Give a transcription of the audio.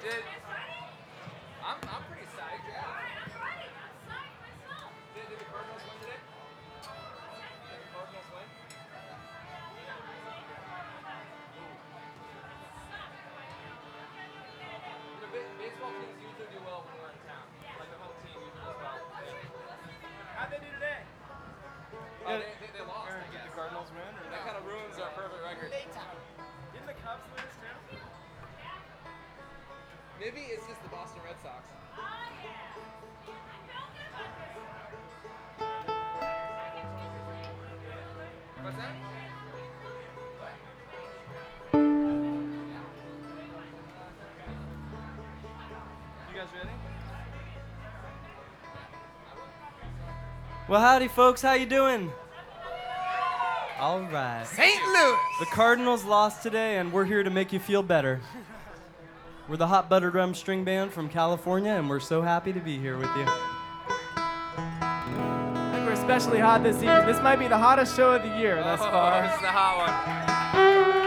Did I'm pretty psyched. Yeah. I'm ready. I'm psyched myself. Did the Cardinals win today? Did the Cardinals win? Baseball teams usually do well when we're in town. Like the home team usually does well. Yeah. How'd they do today? They lost. Did the Cardinals win? Or that kind of ruins our perfect record. Didn't the Cubs lose too? Maybe it's just the Boston Red Sox. Oh, yeah. What's that? You guys ready? Well, howdy, folks. How you doing? All right. St. Louis. The Cardinals lost today, and we're here to make you feel better. We're the Hot Buttered Rum String Band from California, and we're so happy to be here with you. I think we're especially hot this evening. This might be the hottest show of the year thus far. This is the hot one.